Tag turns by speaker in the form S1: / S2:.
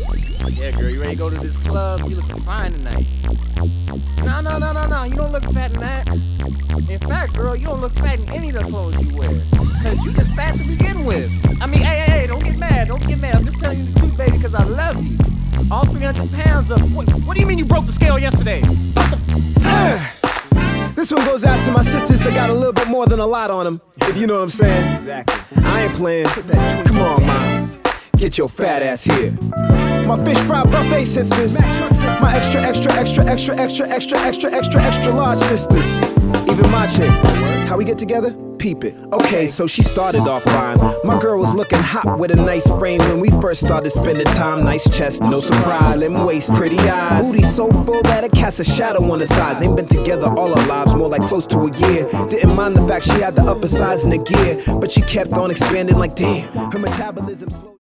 S1: Yeah, girl, you ready to go to this club? You look fine tonight. No, you don't look fat in that. In fact, girl, you don't look fat in any of the clothes you wear. Cause you just fat to begin with. I mean, hey, don't get mad. I'm just telling you the truth, baby, cause I love you. All 300 pounds of, what do you mean you broke the scale yesterday?
S2: This one goes out to my sisters that got a little bit more than a lot on them, if you know what I'm saying.
S1: Exactly.
S2: I ain't playing. Come on, ma. Get your fat ass here. My fish fry buffet sisters. My extra large sisters. Even my chick. How we get together? Peep it. Okay, so she started off fine. My girl was looking hot with a nice frame when we first started spending time. Nice chest, no surprise. Slim waist, pretty eyes. Booty so full that it casts a shadow on her thighs. Ain't been together all our lives, more like close to a year. Didn't mind the fact she had the upper size and the gear, but she kept on expanding like damn. Her metabolism slow.